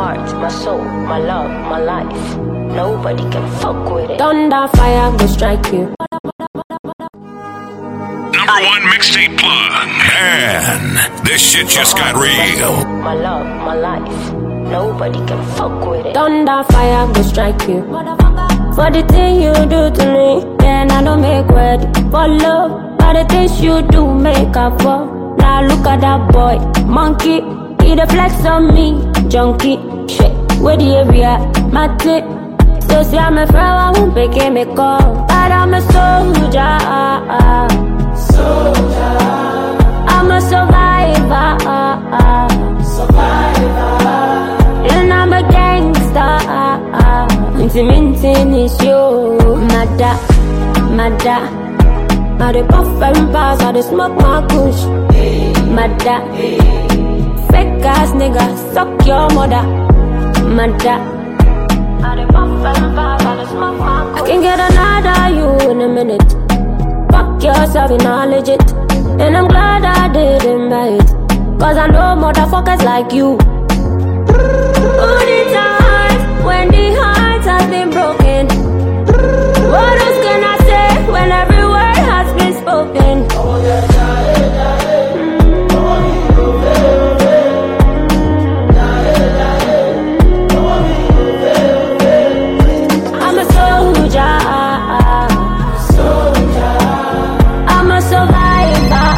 heart, my soul, my love, my life. Nobody can fuck with it. Thunder, fire, go strike you. Number one mixtape plug. And this shit just got real. My love, my life. Nobody can fuck with it. Thunder, fire, go strike you. For the thing you do to me, then I don't make word. For love, for the things you do, make up for. Now look at that boy, monkey. He the flex on me, junkie. Shit, where the area, my tip. So see I'm a friend, I won't make me call. But I'm a soldier. I'm a survivor. And I'm a gangster. Intimating is you. Mada. I dey puff and pass, I dey smoke my kush. Mada. Fake ass nigga, suck your mother. Mada. I dey puff and pass, I dey smoke my kush. I can get another you in a minute. Fuck yourself, you're not legit. And I'm glad I didn't buy it, cause I know motherfuckers like you. All the times when the heart has been broken, what else can I say when every word has been spoken? I'm a soldier. I'm a survivor.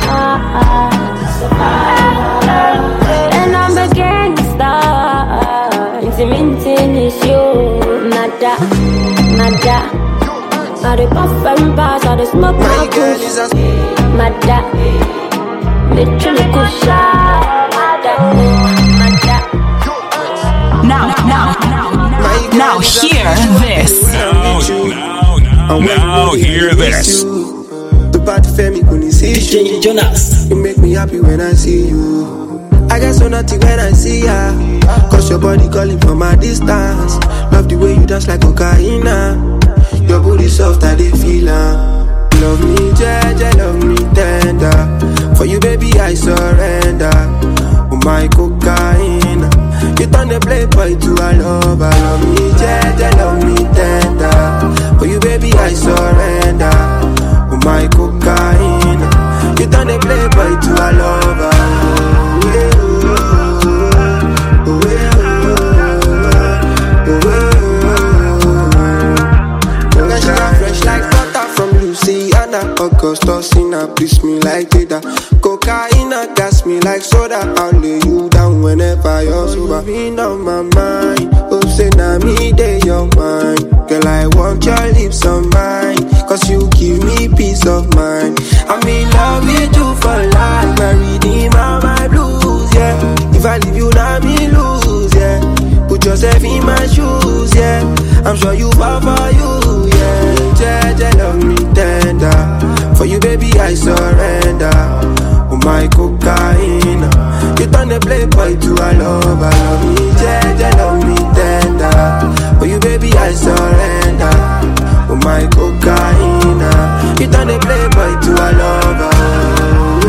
And I'm a gangster. Intimating is you. Mada. I dey puff and pass, I dey smoke my kush. Mada. Literally kusha. Mada. Now hear this. Now hear this. DJ Jonas. You make me happy when I see you. I get so naughty when I see ya. Cause your body calling from my distance. Love the way you dance like cocaine. Your booty soft, I dey feel her. Love me, Jaja, love me tender. For you, baby, I surrender. Oh, my cocaine. You turn the playboy to a lover. Love me, Jaja, love me tender. For you, baby, I surrender. Oh, my cocaine. You turn the playboy to a lover. Augustusina, please me like data. Cocaine gas me like soda. I'll lay you down whenever you're sober. Been on my mind. Oh, say na me day your mind. Girl, I want your lips on mine. Cause you give me peace of mind. I'm in love with you for life. My redeemer, my blues, yeah. If I leave you, now me lose, yeah. Put yourself in my shoes, yeah. I'm sure you fall for you, yeah. Jaja, love me tender. For you, baby, I surrender. Oh, my cocaine. You turn the playboy to a lover. Love me, Jaja, love me tender. For you, baby, I surrender. Oh, my cocaine. You turn the playboy to a lover.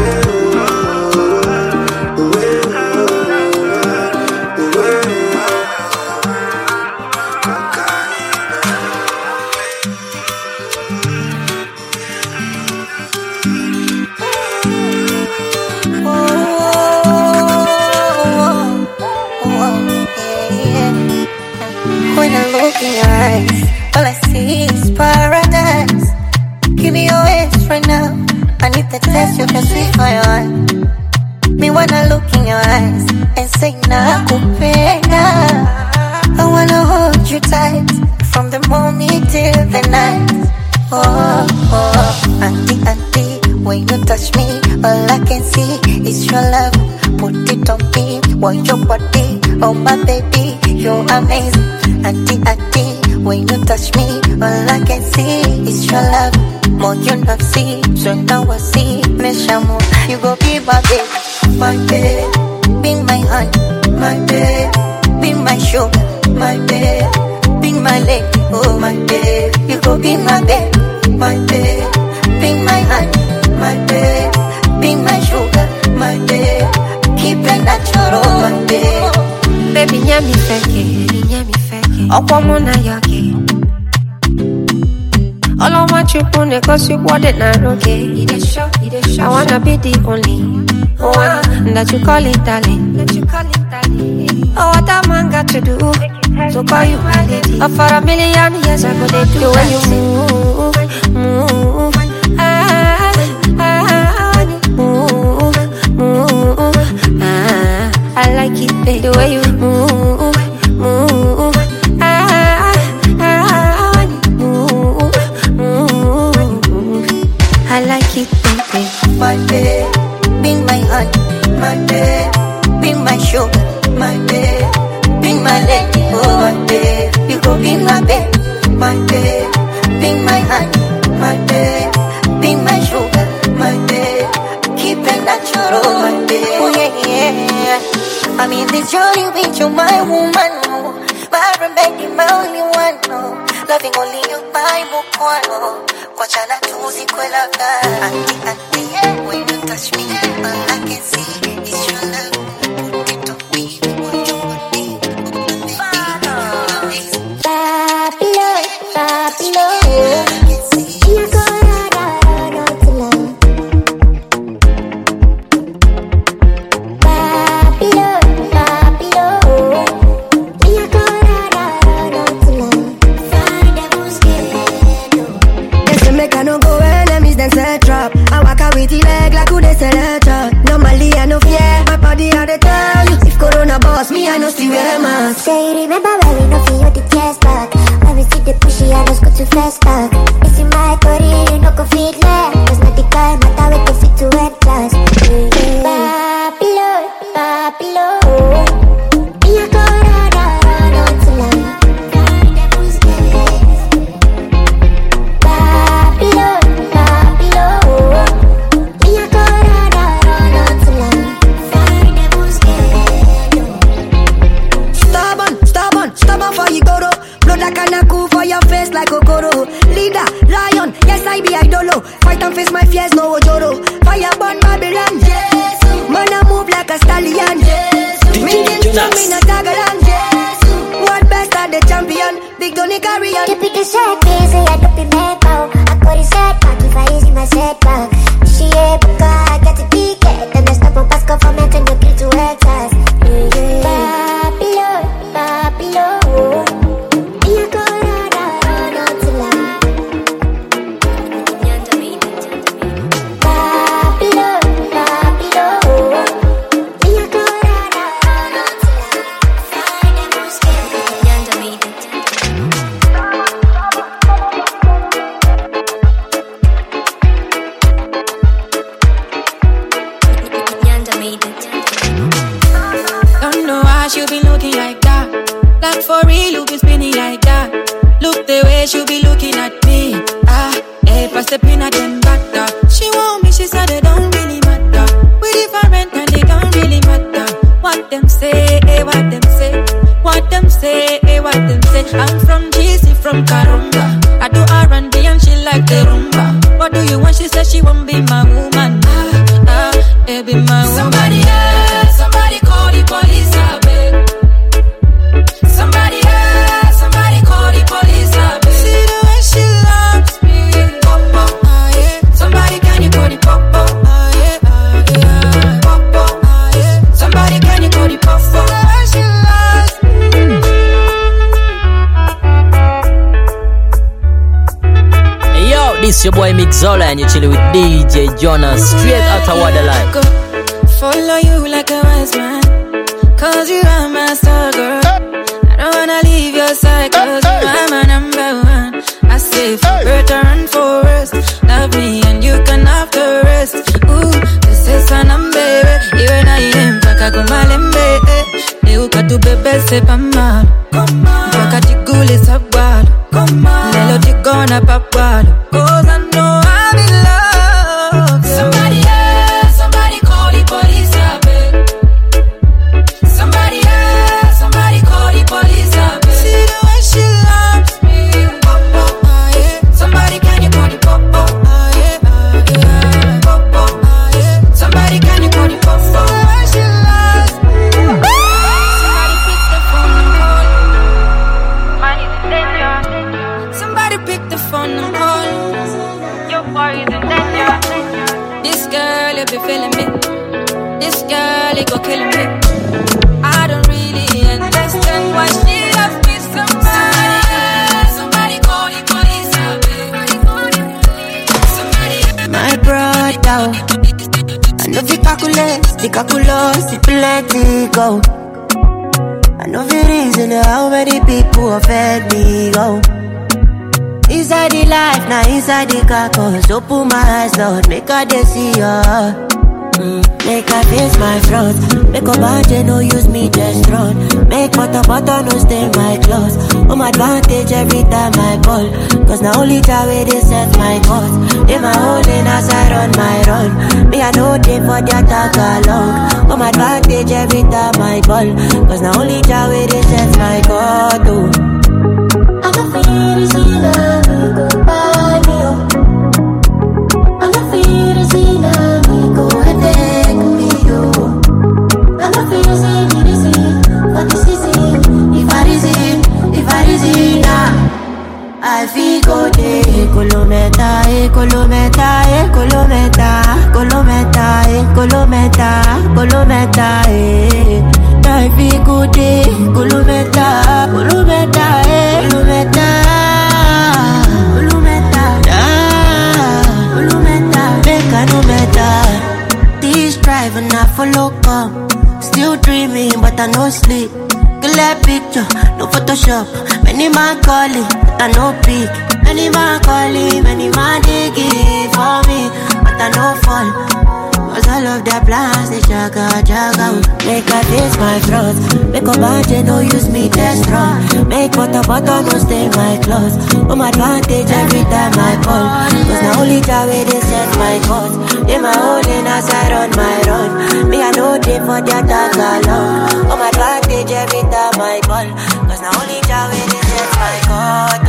In your eyes, all I see is paradise. Give me your waist right now. I need the taste of your sweet fire. Me wanna look in your eyes and say nakupenda. I wanna hold you tight from the morning till the night. Oh, auntie, auntie, when you touch me, all I can see is your love. Put it on me, want your body, oh my baby, you're amazing. Auntie, auntie, when you touch me, all I can see is your love. More you not see, so now I see. Meshamu, you go be my babe, be my honey, my babe, be my sugar, my babe, be my lady, oh my babe. You go be my babe, be my honey, my babe, be my sugar, my babe. Keep it natural, my babe. Baby, nyami fake Okwamuna yake. All I want you pone cause you want it now, okay. I wanna be the only one that you call it darling. Oh, what a man got to do to call you my lady. Oh, for a million years I go to do the way you move. I like it, babe, the way you move. I like it, baby. My babe, be my honey. My babe, be my sugar. My babe, be my lady. Oh, my babe, you go be my babe. My babe, be my honey. My babe, be my sugar. My babe, keep it natural. Oh, my babe, oh yeah, yeah. I'm in this journey with you, my woman. Oh. My baby, my only one. Oh. Loving only you, my mukwano. Kwachana tuzi kwela ka. Auntie, when you touch me, all I can see is your love. Put it on me, what you want me. Normally I no fear, my body how they tell you. If Corona boss me, I no still wear mask. Say remember when we no feel the tears back. When we see the pushy, I just go too fast back. It's in my body, you no go fit left. Cause not the guy, matter we go fit to end class. Babylon, Babylon. Me a Corona, run on to love. Babylon, Babylon. Me a Corona, run on to love. Stubborn for you go to. Blood like a cool for your face like Okoro. Leader, lion, yes I be idolo. Fight and face my fears, no ojoro. Fire burn Babylon, yes. Man I move like a stallion, yes. Mingin to me na Tagalan, yes. What best are the champion? Big Donny carry on. Keep it the set busy, I don't be mad now. I got it set back if I easy my setback. She ain't book, I get to be it. Then I stop on Pasco for me and the kill to exercise. Babylon, Babylon. She'll be looking at me. Stepping at them butter. She want me, she said it don't really matter. We different and it don't really matter. What them say, what them say. What them say, what them say. I'm from GC, from Karunga. I do R&B and she like the rumba. What do you want? She said she won't be my woman. Be my woman. Somebody else, somebody call the police, I beg. Somebody else, somebody call the police, I beg. See the way she loves me. Pop, yeah. Somebody can you call the pop, yeah. Pop, yeah. Somebody can you call the pop, see the way she loves me. Hey yo, this your boy Mixola and you chilling with DJ Jonas straight out of Waterline. Follow you like a wise man, cause you are my star girl. I don't wanna leave your side, cause you are my number one. I say for better and for worse, love me and you can have the rest. Ooh, this is a number, even I am Paka Gumalembe. Neuka tu bebe sepa malo, Paka tiguli sabwalo, Lelo tigona papwalo, cause I know I'm in love. Somebody else, somebody call the police, I beg. Somebody else, somebody call the police, I beg. See the way she loves me. Pop, yeah. Somebody can you call the pop, yeah. Pop, yeah. Somebody can you call the pop, see the way she loves me. Somebody pick the phone and call. This girl, it go kill me. I don't really understand why she loves me so much. Somebody call the police. My brother, I know fi calculate, the calculus, it plenty go. I know fi reason how many people offend me go. Inside the life, now inside the carcass. Open my eyes, Lord, make her they see ya. Make her face my front. Make a budget, no use me just run. Make butter no stain my clothes. On my advantage every time I call. Cause now only that way they set my cause. They my holding as I run my run. Me I know they for the attack along. On my advantage every time I call. Cause now only that way they set my cause. I can feel it in me, go by me, oh. I can feel it in me, go and take me, oh. I can feel it but this is it. If I reason, I feel go day. Colometa, I feel good day. Colometa, make I no better. This drive and I follow come. Still dreaming, but I no sleep. Clear picture, no Photoshop. Many man calling, but I no pick. Many man calling, many man digging for me, but I no fall. Cause all of their plans, they jaga. Make I face my front. Make a budget, no use me test run. Make butter no stain my clothes. On my advantage every time I call. Cause now only that way they set my cause. They my holding as I run my run. Me I know they for the attack along. On my advantage every time I call. Cause now only that way they set my cause.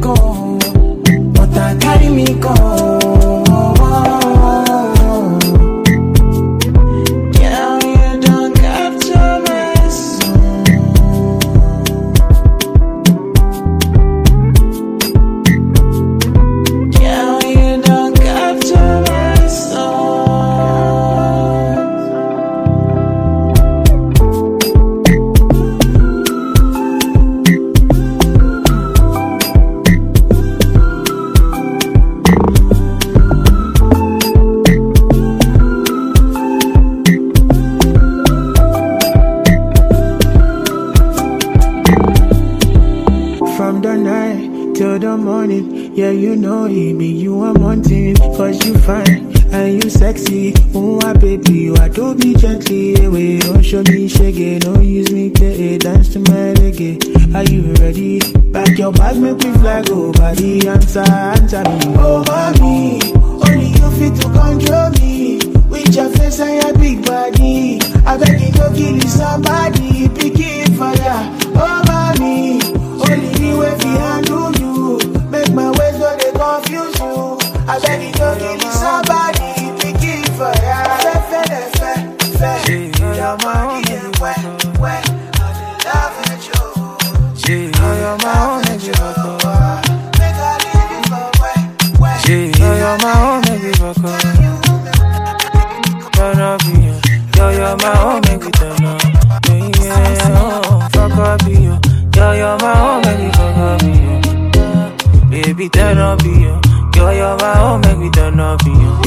Carry me go. Oh my baby, you adore me gently. Away, don't show me shaggy, don't use me play. Dance to my reggae. Are you ready? Back your back, make me fly go. Body answer me. Oh mommy, only you fit to control me. With your face and your big body, I beg you to kill somebody. Pick it fire. Oh mommy, only you if you handle you. Make my ways go they confuse you. I beg you to kill somebody. Pick it fire. You're my own, wet. I'm in love with you. You're my own, make I leave you for wet. You're my own, make it fuck up. Turn up, you're my own, make it turn up. Yeah, fuck up, you're my own, make it fuck up. Baby, turn up, you're my own, make me turn up,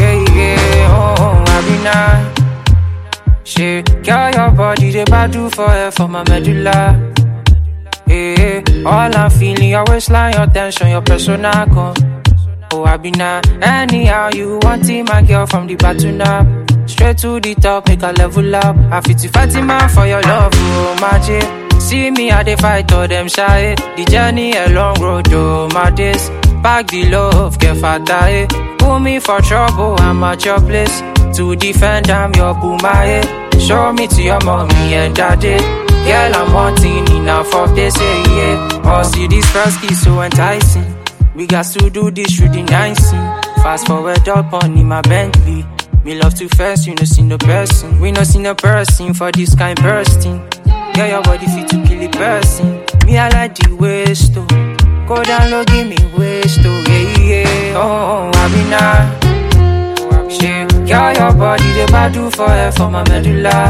yeah, I be nice. Shit, girl, your body, they badu for my medulla. Yeah, all I'm feeling, your waistline, your tension, your persona con. Oh, I be now, anyhow you want it, my girl, from the bottom up. Straight to the top, make a level up. I fit to fight man for your love, oh, my J. See me, I dey fight all them shy. The journey a long road, oh, my days. Back the love, get fatter, put me for trouble, I'm at your place. To defend, I'm your boomer, show me to your mommy and daddy. Girl, I'm wanting enough of this, yeah. Oh, see this first kiss so enticing. We got to do this through the night scene. Fast forward up on in my Bentley. Me love to first, you know see no person. We no see no person for this kind bursting. Girl, your body fit to kill a person. Me, I like the waist, oh. Go down low, give me waist, oh, yeah. Oh, I be now. Shit, girl, your body, they badu for my medulla.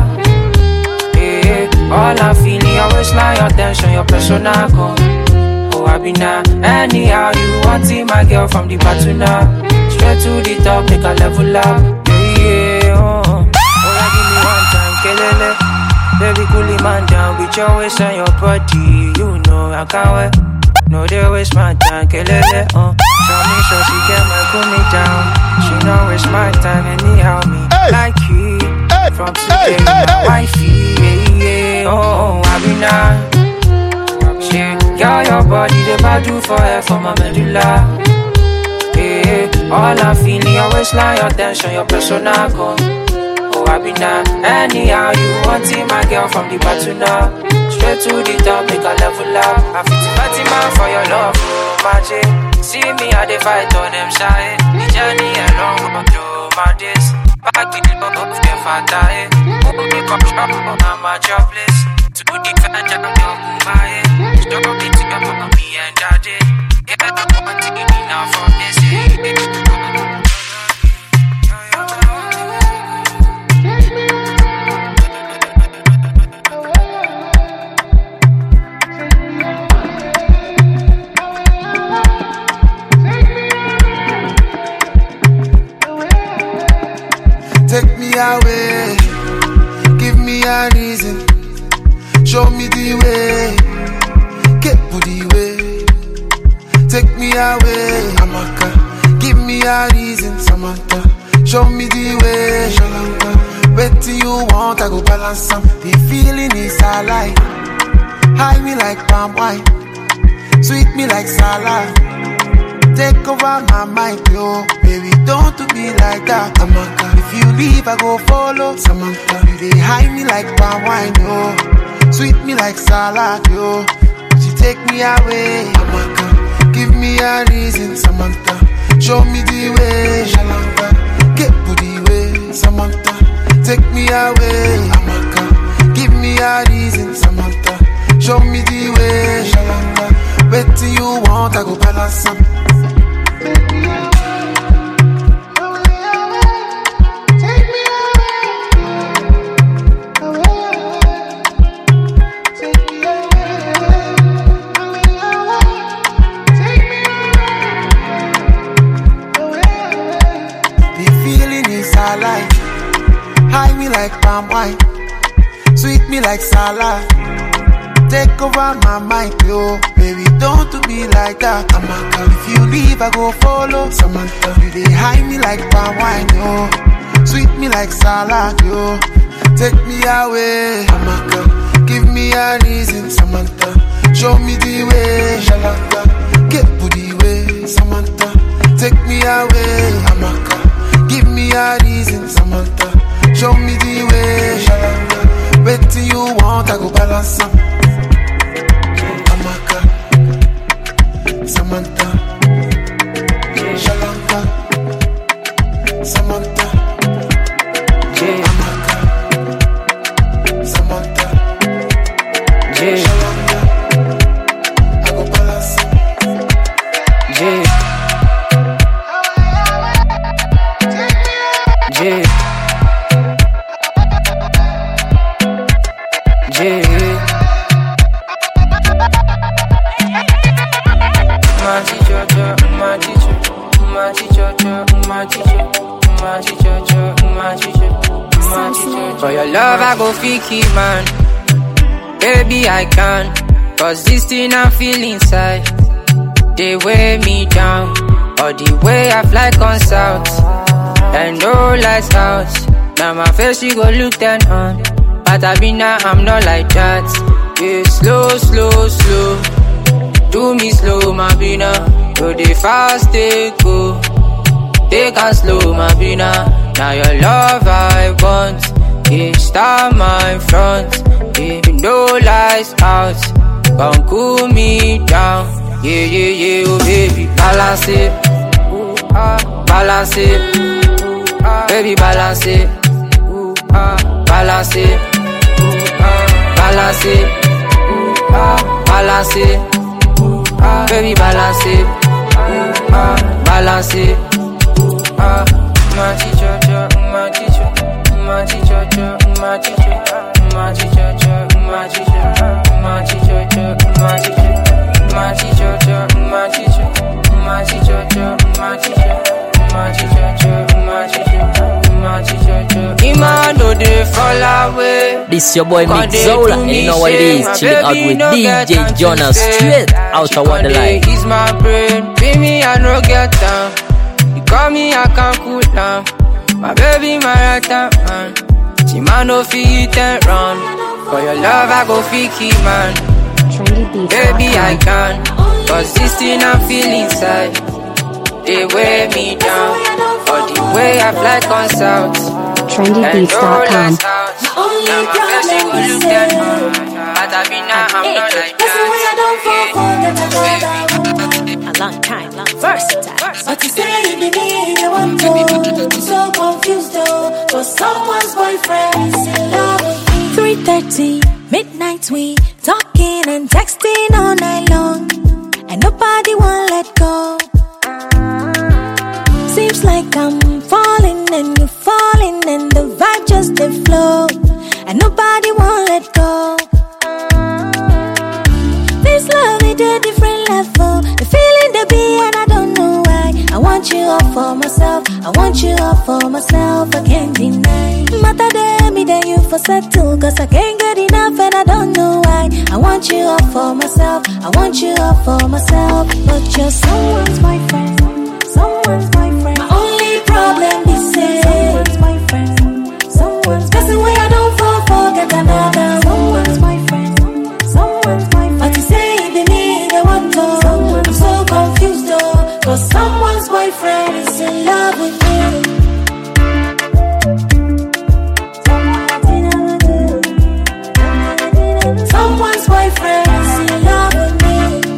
Yeah, all I'm feeling, your waistline, your tension, your persona con. Oh, I be now. Anyhow you want it, my girl, from the bottom up. Straight to the top, make a level up. Yeah, oh, give me one time, kelele. Baby, cool it man down with your waist and your body. You know I can't wait. No, they waste my time, kelele, Tell me so she get my cool me down. She don't waste my time anyhow, me like you. From today, my wifey, yeah, oh, I be now. Shit, girl, your body, they badu for my medulla. Yeah, all I'm feeling, your waistline, your tension, your persona con. Oh, I be now. Anyhow you want it, my girl, from the bottom up. Straight to the top, make a level up. I fit to fight man for your love, oh, my J. See me, I dey fight all them shy. The journey along road, oh, my days. Back with the love, get fatter, oh, me come shop, I'm at your place. To the kind of your boomer, stop it to your mommy and daddy. Yeah, I don't want to get enough of this, Take me away, give me a reason, show me the way, get the way. Take me away, Amaka, give me a reason, Samantha, show me the way, Shalanta. Wait till you want, I go balance some. The feeling is alive, high me like palm wine, sweet me like salad. Take over my mind, yo, baby, don't do me like that, Amaka. If you leave, I go follow, Samantha. You dey hide me like palm wine, yo, sweet me like salad, yo. She take me away, Amaka. Give me a reason, Samantha. Show me the way, Shalanta. Get the way, Samantha. Take me away, Amaka. Give me a reason, Samantha. Show me the way, Shalanta. Wait till you want, I go balance some. High me like palm wine, sweet me like salad. Take over my mind, yo, baby, don't do me like that, Amaka. If you leave, I go follow, Samantha. You dey high me like palm wine, yo, Sweet me like salad, yo. Take me away, Amaka. Give me a reason, Samantha. Show me the way, Shalaka. Get to the way, Samantha. Take me away, Amaka. Give me a reason, Samantha. Show me the way, Shalaka. Wait till you want, I go balance some. Amaka, Samantha, Shalaka, Samantha. For your love I go fiki man. Baby I can. Cause this thing I feel inside, they weigh me down. Or the way I fly on south, and no lights out. Now my face you go look then on. But I be now I'm not like that. Yeah, slow, slow, slow. Do me slow, my bina. Do the fast, they go. They can slow, my bina. Now your love I want. Yeah, start my front. Yeah, no lights out. Come cool me down. Yeah, yeah, yeah, oh baby. Balance it. Balance it. Baby, balance it. Balance it. Balance it. Balance it. Baby, balance it. Balance it. My teacher, my teacher, my teacher, my teacher, my teacher, my teacher, my teacher, my teacher, my teacher, my teacher, my teacher, my teacher, my teacher, my teacher. Iman no dey fall away. This your boy Mixola, and you know what it is. Chilling out with DJ Jonas, straight out of Wonderland. He's my brain, be me I no get down. You call me I can't cool down. My baby my right hand man. She man no fit and run. For your love I go fiki man. Baby I can. Cause this thing I feel inside, they weigh me down. Or the way I fly on south, trendybeats.com. Now my face you go look then on. But I be now I'm not like that. A long time, versatile. But you say you be me, you want to. I'm so confused though. For someone's boyfriend is in love with me. 3:30, midnight we talking and texting all night long. And nobody won't let go. Seems like I'm falling and you're falling and the vibe just did flow. And nobody won't let go. This love is a different level. The feeling they be and I don't know why. I want you all for myself. I want you all for myself. I can't deny. Matter them me then you for settle. Cause I can't get enough and I don't know why. I want you all for myself. I want you all for myself. But you're someone's boyfriend. Someone's boyfriend. My only problem is someone's boyfriend. Someone's that's the way I don't fall for get another. Someone's boyfriend. Someone's boyfriend. But you say it be me they want to. I'm so confused though. Cause someone's boyfriend is in love with me. Someone's boyfriend is in love with me.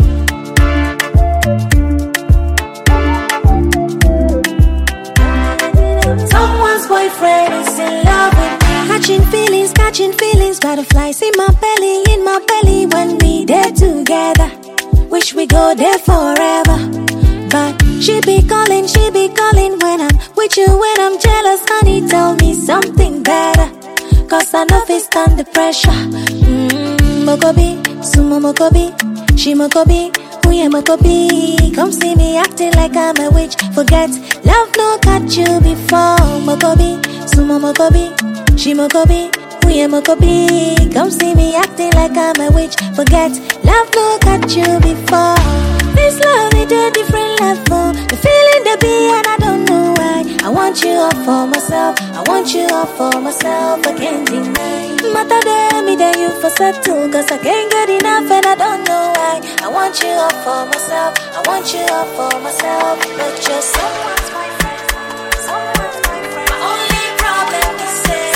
Someone's boyfriend is in love with me. Catching feelings, butterflies in my belly when we there together. Wish we go there forever. But she be calling when I'm with you. When I'm jealous, honey, tell me something better. Cause I know if stand the pressure. Mokobi, sumo mokobi, she mokobi, uye mokobi. Come see me acting like I'm a witch. Forget, love no catch you before. Mokobi, sumo mokobi, she mokobi, uye mokobi. Come see me acting like I'm a witch. Forget, love no catch you before. This love is a different level. The feeling they be and I don't know why. I want you all for myself. I want you all for myself. I can't deny. Matter them, me then you for settle. Cause I can't get enough and I don't know why. I want you all for myself. I want you all for myself. But you're someone's boyfriend. Someone's boyfriend. My only problem is say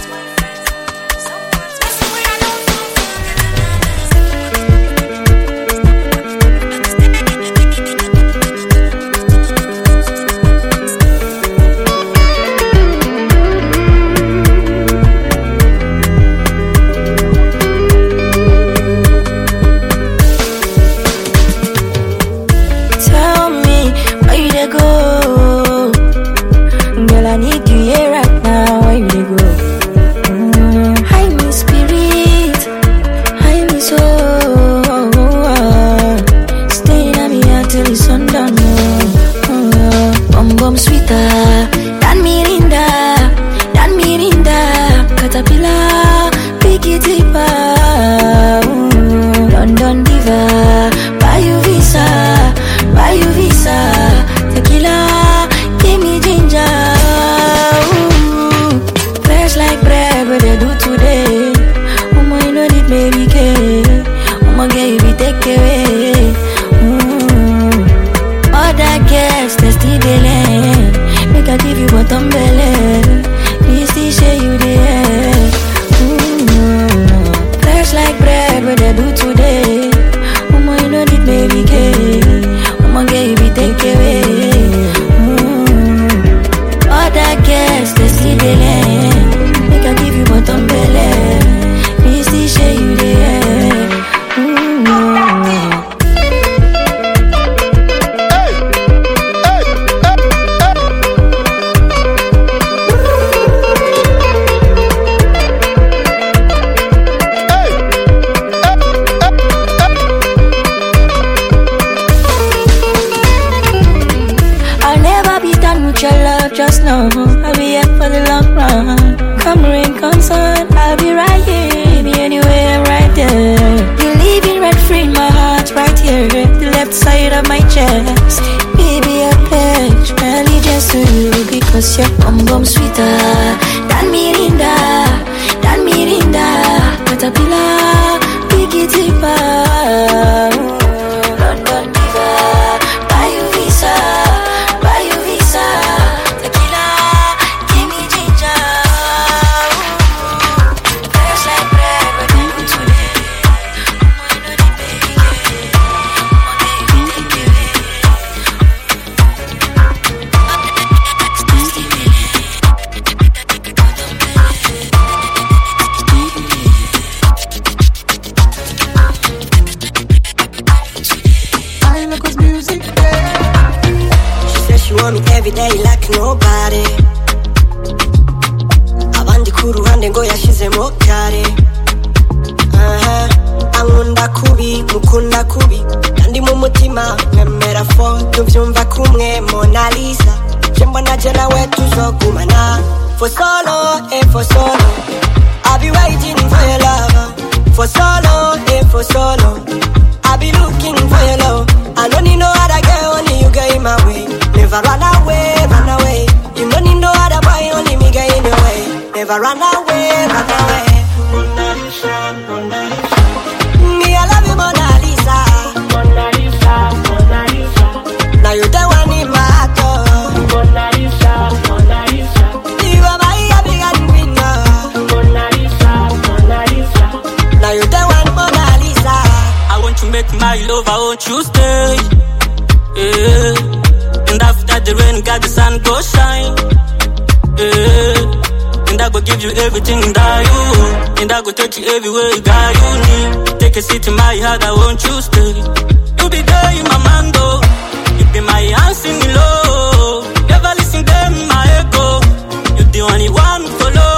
everywhere you got you need. Take a seat in my heart, I want you stay. You be there in my mango. You be my answer me low. Never listen them my echo. You the only one follow.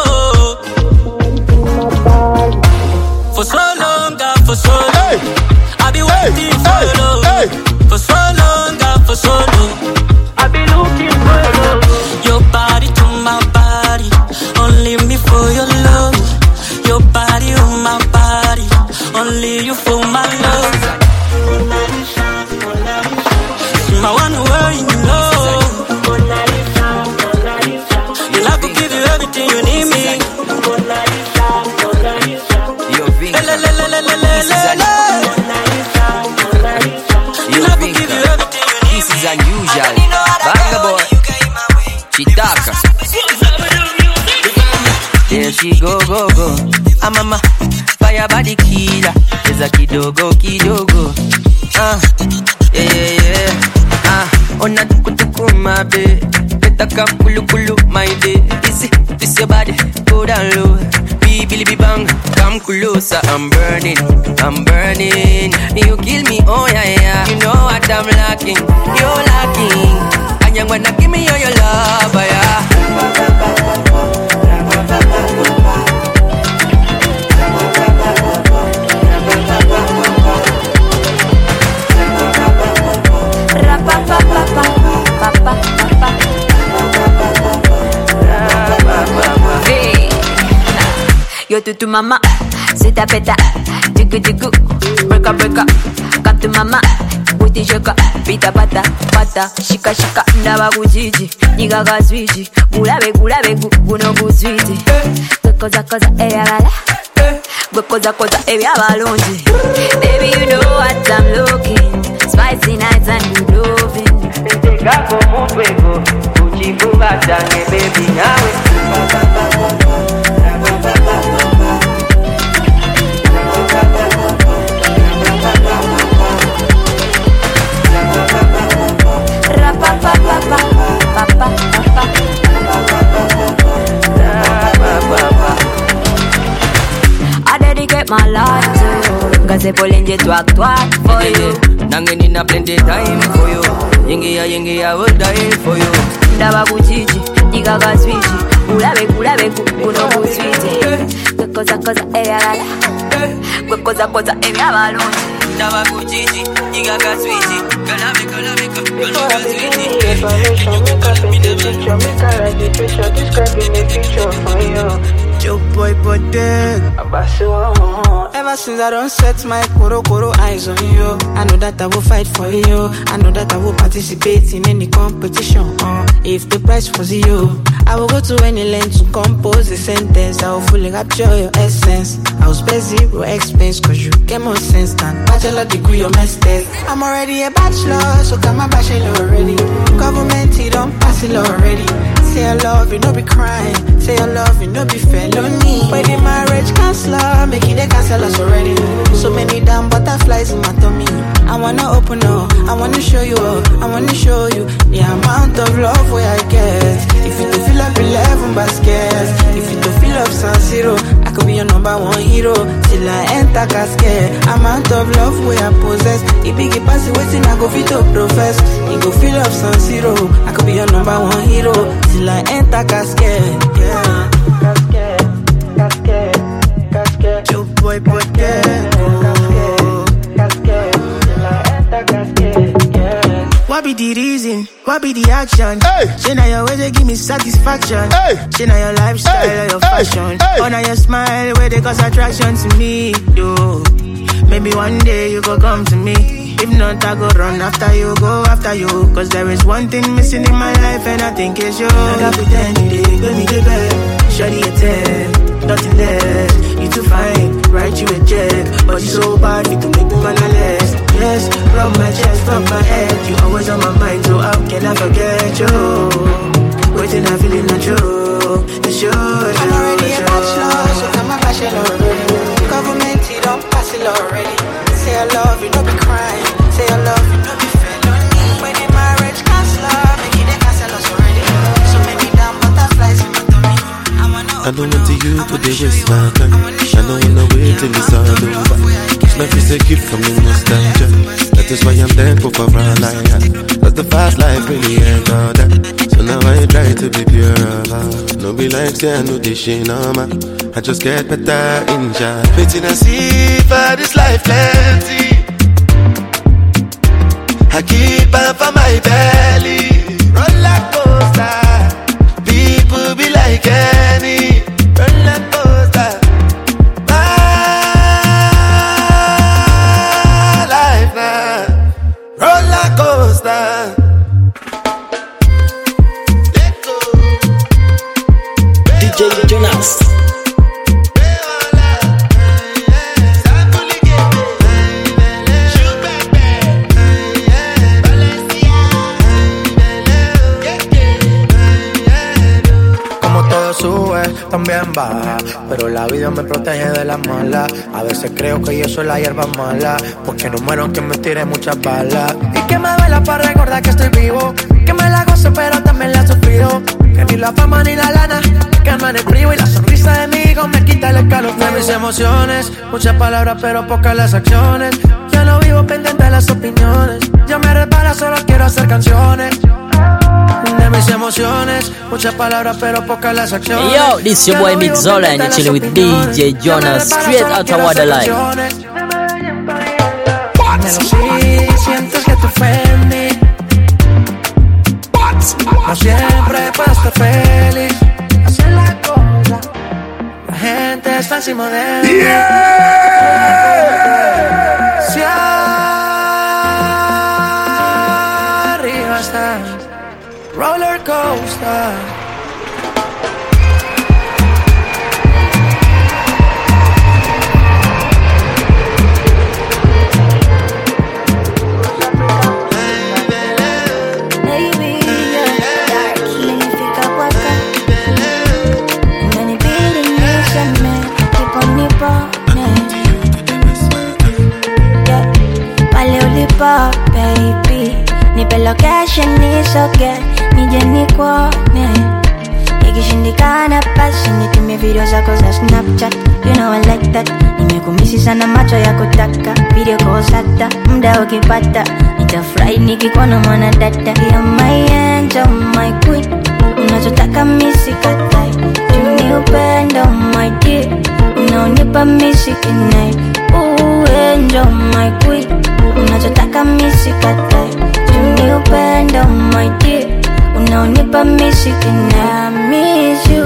For so long, God, for so long. I be waiting for you. For so long, God, for so long. I be looking for you. Your body to my body. Only me for your love. Your body on my body, only you for my love. yeah, she go. I'm a fire body killer. There's a kidogo. Yeah. Ona tuku my babe. Taka kulu my day. Easy, this your body, go down low. Billy bang, come closer. I'm burning. You kill me, oh yeah. You know what I'm lacking, you're lacking. And you wanna give me all your love, yeah. Yo tutu mama, c'est ta peta, digu, break up, come to mama, uti shaka, pita pata, shika, ndaba kujiji, niga kazwiji, gulabe, guno kuzwiji, koza, eyagala, koza, eyabalonji, baby you know what I'm looking, spicy nights and good loving, Teka como fuego, uchifuga change baby nawe. I dedicate my life to you, cause I pull in the twat for you. Nangeni na plenty time for you. Yengi I would die for you. Ndaba kuchichi, niga kazwiji, gulabe, guno kuzwiji, koza, eyagala, koza, eyabalonji. Ndaba kuchichi, niga kazwiji, gulabe, guno kuzwiji. Describing the future for you. Joe boy, but dead. Ever since I don't set my koro eyes on you, I know that I will fight for you. I know that I will participate in any competition. If the price was you, I will go to any length to compose a sentence. I will fully capture your essence. I will spare zero expense, cause you get more sense than bachelor degree or master's. I'm already a bachelor, so come my bachelor already. Government, he don't pass it already. Say I love you, no be crime. Say I love you, no be felony. But the marriage counselor, making the cancel us already. So many damn butterflies in my tummy. I wanna open up, I wanna show you up, I wanna show you the amount of love where I get. If you don't feel up 11 baskets, if you don't feel up San Siro, I could be your number one hero till I enter casket. Amount of love where I possess. If big pass waiting, I go fit to profess. You go feel up San Siro, I could be your number one hero till I enter casket. Yeah. Casket. Joe boy, but yeah. What be the reason? What be the action? Say now your way they give me satisfaction. Say now your lifestyle or your fashion. Or now your smile where they cause attraction to me. Yo, maybe one day you go come to me. If not, I go run after you, go after you. Cause there is one thing missing in my life and I think it's you. I got pretend you did, let me get back. Shawty a 10, nothing less. You too fine, write you a check. But you so bad, you to make me wanna less. Yes, rub my chest, rub my head. You always on my mind, so how can I forget you? Waiting, I feel it not true. It's you, I'm already a bachelor, so come my bachelor already. Government, you don't pass it already. Say I love you, no be crying. Say I love you, no be felony. When the marriage counselor, making the cancel us already. So many damn butterflies in my tummy. I don't want to you to the waste my time. I don't wanna wait till it's all over. This life is a gift from the nostalgia. That is why I'm thankful for our life. Cause the past life really ain't all that. So now I try to be pure about. No be like say I know this shit no man. I just get better in job. Waiting and see for this life plenty. I keep on for my belly. Roller coaster. People be like any roller coaster. My life now, roller coaster. DJ Jonas. Sube sube, también baja, pero la vida me protege de las malas. A veces creo que yo soy la hierba mala, porque no muero aunque me tire muchas balas. Y que me vela para recordar que estoy vivo, que me la gozo pero también la he sufrido, que ni la fama ni la lana que anda en el frío, y la sonrisa de mi hijo me quita el escalofrío. De mis emociones, muchas palabras pero pocas las acciones. Ya no vivo pendiente de las opiniones, ya me repara, solo quiero hacer canciones. De mis emociones, muchas palabras pero pocas las acciones. Yo, this is your boy Midzola and you're chilling with DJ Jonas, straight out of Waterline. Si sientes que te ofendí, no siempre puedo estar feliz. Así es la cosa, la gente está encima de mí. Si arriba estás, roller coaster. Baby, nipe location nisoge nije nikuone, ikishindikana basi nitumie video zako za Snapchat. You know I like that. Nimekumisi sana macho ya kutaka video calls hata muda ukipata, nitafurahi nikikuona mwana dada. You're my angel, my queen, unachotaka misi katai, tuni upendo my dear, unaonipa misi kinai. Angel, my queen, unachotaka misi katai, tuni upendo my dear, unaonipa misi kinai. I miss you,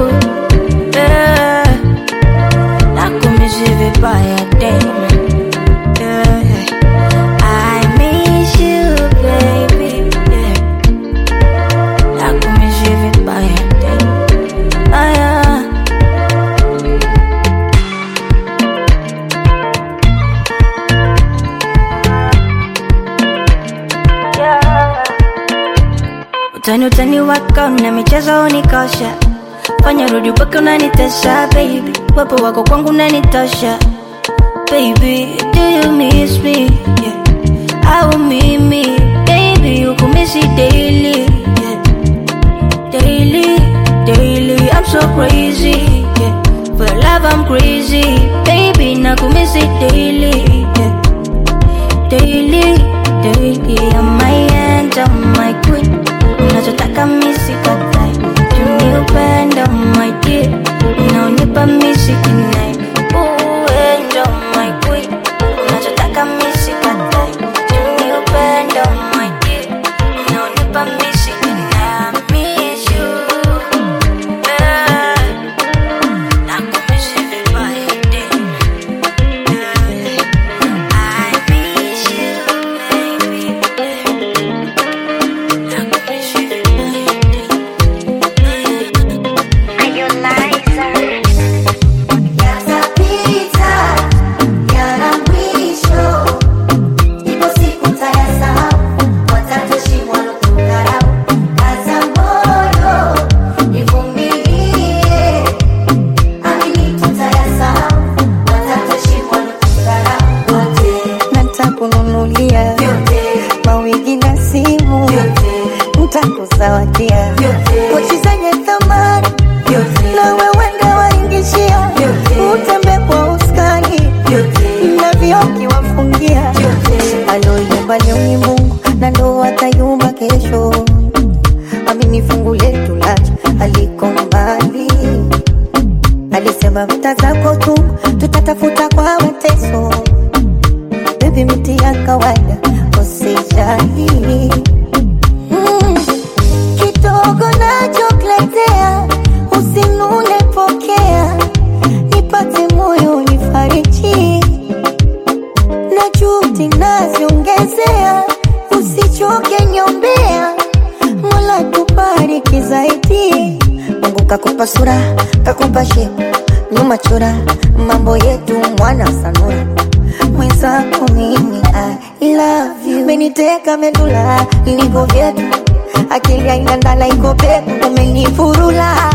yeah. Nakumisi vibaya tena, yeah. I miss you baby, yeah. Nakumisi vibaya tena, ah, yeah. Utani wako na michezo unikosha, fanya rudi upake unanitesha baby, wepo wako kwangu unanitosha baby. Do you miss me? Yeah. Au mimi baby ukumisi daily, yeah. Daily, daily I'm so crazy, yeah. For your love I'm crazy baby, nakumisi daily, yeah. Daily, daily I'm my angel, my queen, unachotaka misi katai, tuni upendo my dear, unaonipa misi kinai. Angel my queen, unachotaka misi katai, tuni upendo my dear, unaonipa misi kinai. I miss you, yeah. Nakumisi vibaya tena, yeah. I miss you baby, mawigi na simu, nitakuzawadia pochi zenye thamani, na wewe ndo waingishia, utembe kwa uskani na vioki wafungia. Aloyumba leo ni Mungu na ndo atayumba kesho, amini fungu letu lacha aliko mbali. Alisema vita zako tu tutatafuta kwa mateso, baby miti ya kawaida usijali. Kidogo nachokuletea usinune, pokea, nipate moyo nifariji, na juhudi naziongezea, usichoke nyombea, Mola tubariki zaidi. Mungu kakupa sura, kakupa shepu, nyuma chora, mambo yetu mwana sanura. Mwenzako mimi I love you, meniteka medula, niko vyetu, akili haina ndala iko pepo, umenifurula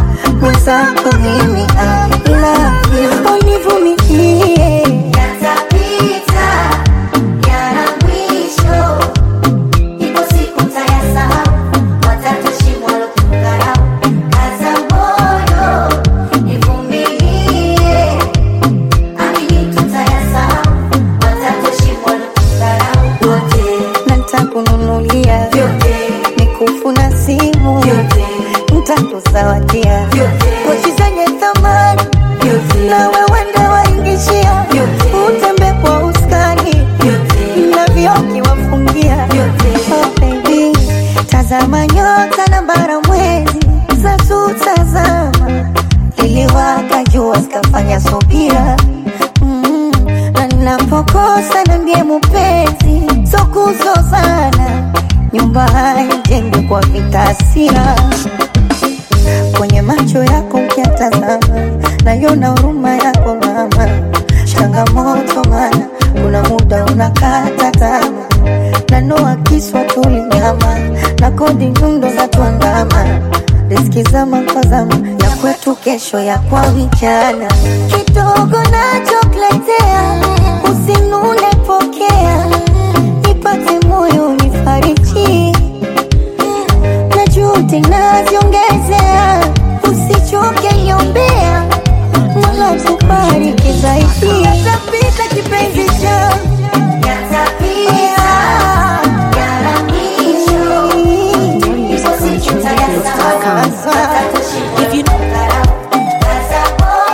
mwenzako mimi I love you. Univumilie, Yatapita, yana mwisho. Ipo siku tayasahau, watatushimwa lotukarau. Kaza moyo, nivumilie. Amini tutayasahau, watatushimwa lotukarau. Wote, na nitakununulia vyote, mikufu na simu vyote, nitakuzawadia vyote, pochi zenye thamani vyote, na wewe ndo waingishia vyote, utembe kwa uskani vyote, na vioki wafungia vyote. Oh baby, tazama nyota na bara mwezi zatutazama, liliwaka jua zikafanya subira na ninapokosa na ndiye mupenzi sokuzozana, nyumba haijengwi kwa vitasira. Kwenye macho yako ukiatazama, naiona huruma yako mama. Changamoto mana, kuna muda unakata tamaa. Nanoa kiswa tulinyama, na kodi nyundo za tuandama. Riziki zama kwa zama, ya kwetu kesho ya kwa vijana. Kidogo nachokuletea, usinune pokea. Nipate moyo nifariji, na juhudi naziongezea. Usichoke niombea, Mola tubariki zaidi. Yatapita kipenzi changu, yatapita, yana mwisho. Ipo siku tayasahau, watatushimwa lotukarau. Kaza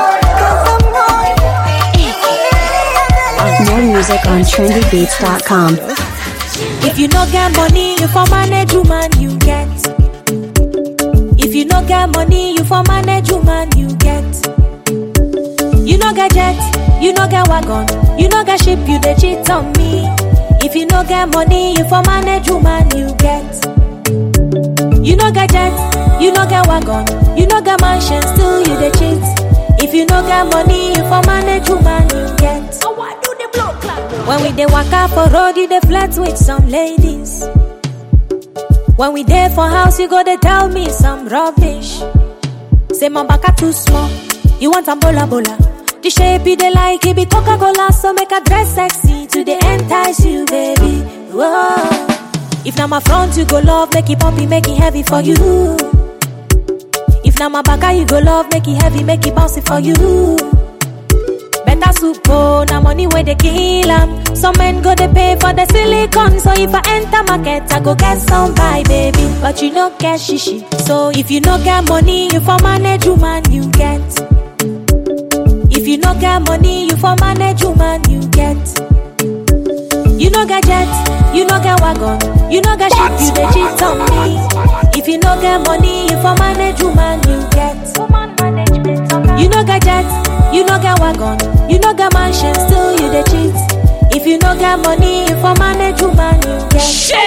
moyo, More music on trendybeats.com. If you no get money, you for manage woman you get. If you no get money, you for manage woman you get. You no get jet, you no get wagon, you no get ship, you dey cheat on me. If you no get money, you for manage woman you get. You no get jet, you no get wagon, you no get mansion, still you dey cheat. If you no get money, you for manage woman you get. So what do the block clap? When we dey waka for road, you dey flirt with some ladies. When we dey for house, you go dey tell me some rubbish. Say my baka too small, you want some bola bola. The shape you dey like, it be Coca-Cola, so make a dress sexy to the entice you, baby. Whoa. If na my front you go love, make it pumpy, make it heavy for you. If na my baka you go love, make it heavy, make it bouncy for you. Better soup, oh, na money where they kill 'em. Some men go they pay for the silicone, so if I enter market, I go get some buy, baby. But you no get shishi, so if you no get money, you for manage woman you get. If you no get money, you for manage woman you get. You no get jet, you no get wagon, you no get ship, you dey cheat on me. If you no get money, you for manage woman you get. You no get jet, you no get wagon, you no get mansion, still you dey cheat. If you no get money, you for manage woman you get.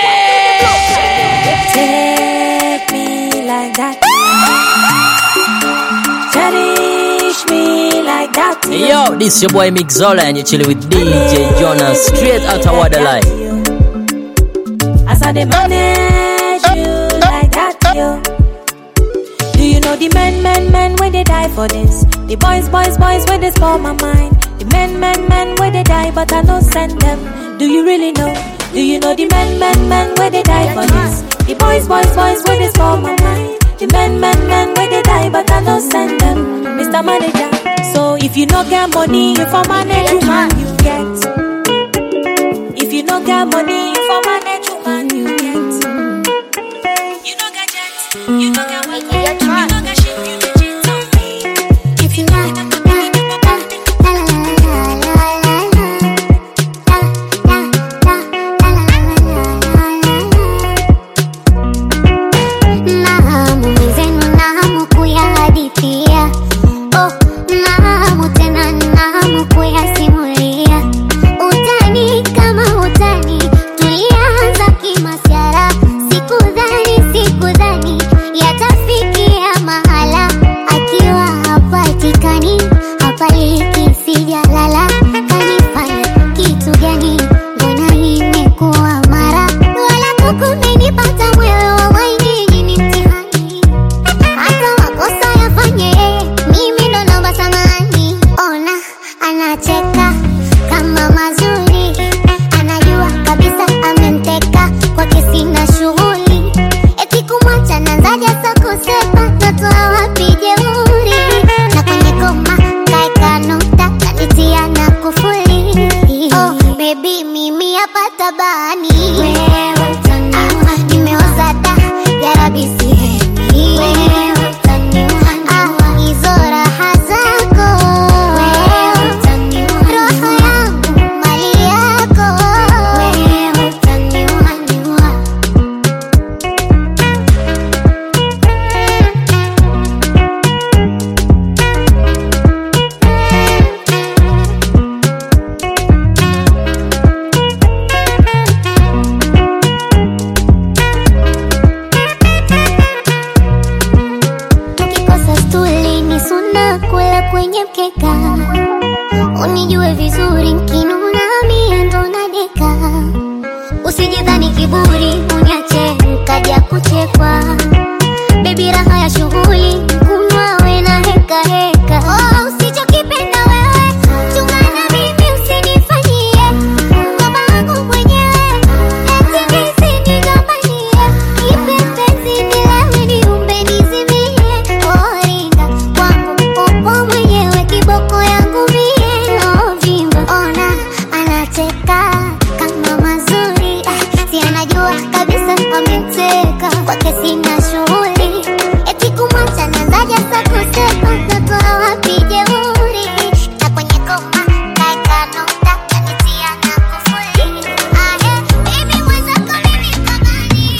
Take me like that, cherish me like that. Hey yo, this your boy Mixola and you're chilling with DJ Jonas straight out of Waterline. As I dey manage you like that, yo. Do you know the men where they die for this? The boys where they spoil my mind. The men where they die but I don't send them. Do you really know? Do you know the men where they die for this? The boys where they spoil my mind. The men where they die but I don't send them. Mr. Manager, so if you no get money, you for manage woman you get. If you no get money, you for manage woman you get. You no get jet, you no get wagon, you no get ship, you dey cheat on me. If you no get utani kama utani kula kwenye mkeka, unijue vizuri nkinuna mie ndo nadeka. Usijidhani kiburi unyache kaja kuchekwa, baby raha ya shughuli kunywa we na heka heka. Oh, usichokipenda wewe chungana mimi usinifanyie, ngoma yangu mwenyewe eti nisinigombanie, kipenzi nilewe niumbe nizimie. Oh, ringa kwangu upo mwenyewe, kiboko yangu mie. Oh, vimba ona anacheka kama mazuri, si anajua kabisa ameteka kwake sina shughuli, eti kumwacha nazaja sa kuseka mtoto hawapige uri, na kwenye koma kaeka nukta kanitia na kufuli. Ahe, baby mwenzako mimi kamani,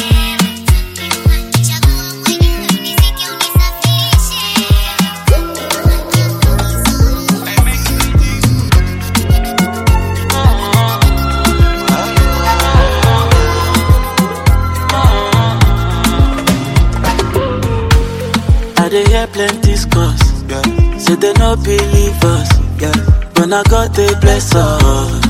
chagua mwenyewe unizike unisafishe. I dey hear plenty scores, say they no believe us, when I got they bless us.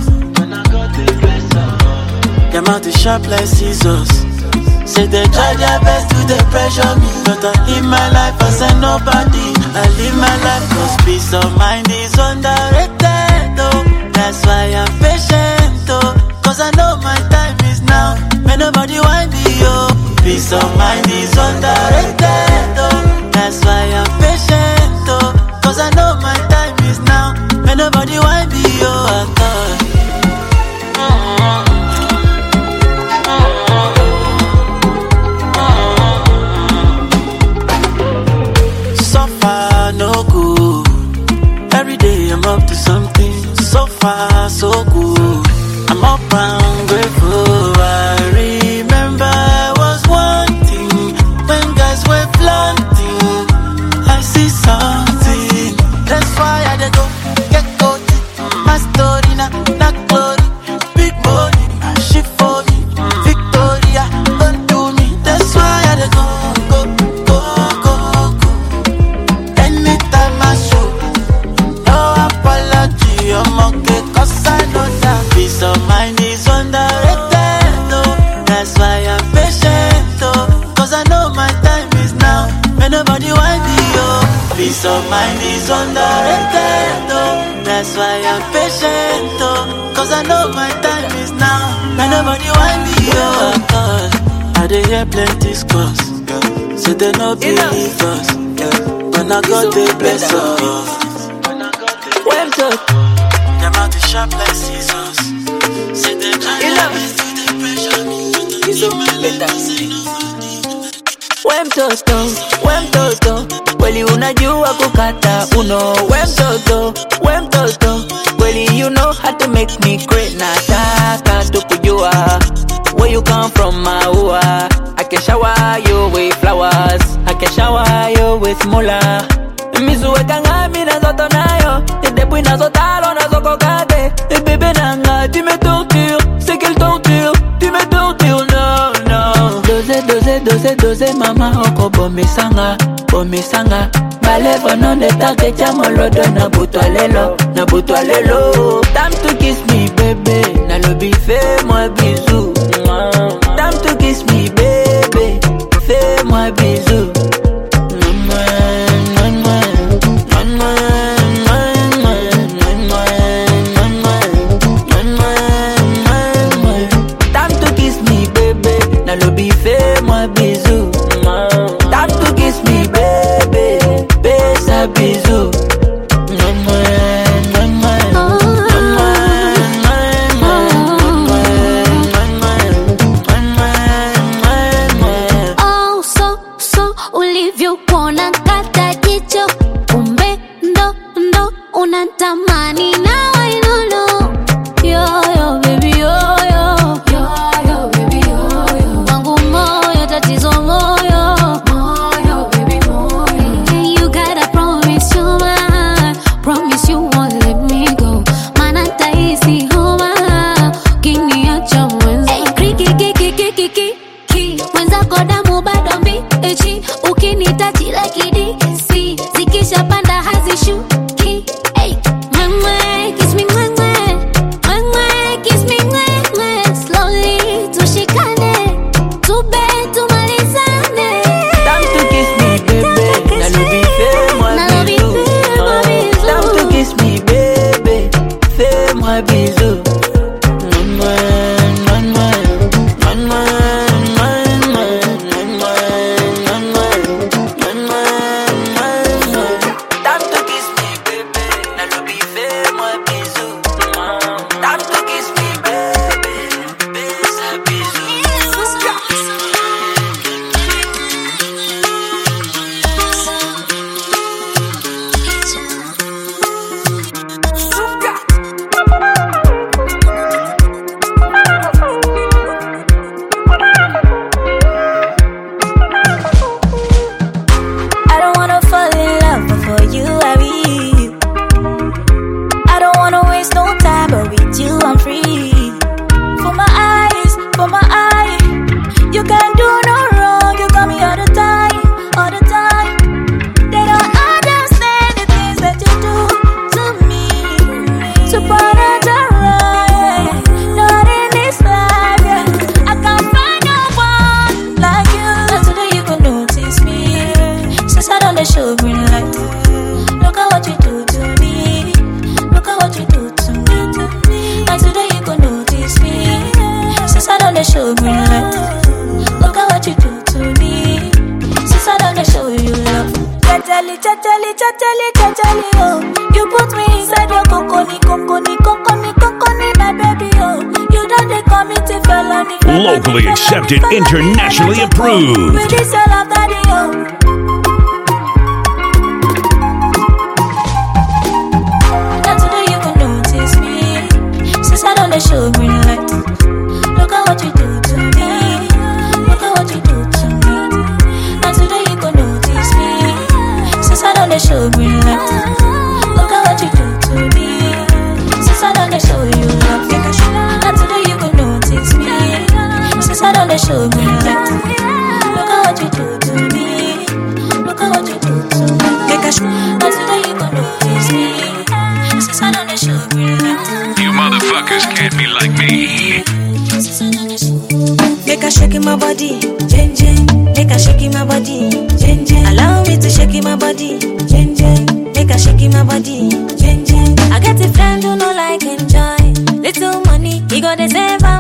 Their mouth is sharp like scissors, say they try their best to they pressure me, but I live my life as a nobody. I live my life cause peace of mind is underrated, oh. That's why I'm patient, oh. Cause I know my time is now, may nobody want me, oh. Peace of mind is underrated, oh. That's why I'm patient, oh. Cause I know my time is now, may nobody want me, oh. I thought so far, no good. Every day I'm up to something. So far, so good. I'm up and grateful. I remember I was wanting when guys were flaunting. I see something. That's why I dey go get caught. My story not glory. Big body, she for me. Victoria, don't do me. That's why I dey go. Anytime I show, no apology, I'm okay, cause I know that peace of mind is underrated, oh. That's why I'm patient, oh. Cause I know my time is now, may nobody want me, oh. Peace of mind is underrated, oh. That's why I'm patient, oh. Cause I know my time is now, may nobody want me, oh. Cause I dey hear plenty scores, say they no believe us, when I got the bless us. When talk, them out to sharp like scissors. Say they try their best to the pressure me, but I keep my life. We mtoto, kweli unajua kukata uno. We mtoto, kweli you know how to make me great. Nataka tukujua where you come from, maua. I can shower you with flowers, I can shower you with mula. Mizuweka ngami na zoto nayo, depuis nazo talo nazo kokate. Bébé nanga, tu me tortures, c'est quelle torture, tu me tortures, no, no. Dose, mama oko bomisanga. Balevo non de take chamolodo na butwa lelo. Time to kiss me, baby, na lobi fais-moi bisou. Time to kiss me, baby, fais-moi bisou. Time to kiss me, baby, na lobi fais-moi bisou. Time to kiss me, baby, fais-moi bisou. Oh, so ulivyokuona kata jicho, kumbe ndo unatamani na wainono. Yo baby yo baby yo. Wangu moyo tatizo moyo baby moyo. You gotta promise you man, promise you won't let me go. Mana taisi homa, kiniacha mwenza. Kiki, mwenza kodamu bado mbichi, ukinitachi like DC, zikisha pana that has a shoe key. Hey, mwah, kiss me, mwah, kiss me, mwah, slowly to shikane, to bed to malizane. Time to kiss me, baby. Now no be fair, moi bisou. Time to kiss me, baby. Fais-moi bisou. Locally accepted, internationally approved. Show green light. Look at what you do to me. Look at what you do to me. And today you gon' notice me. Since I done the show green light. Look at what you do to me. Since I done the show you love. And today you gon' notice me. Since I done the show green light. Look at what you do to me. Look at what you do to me. And today you gon' notice me. Since I done the show green light. You motherfuckers can't be like me. Make a shake in my body, jen jen. Make a shake in my body, jen jen. Allow me to shake in my body, jen jen. Make a shake in my body, jen jen. I get a friend who no like enjoy. Little money, he got the save am.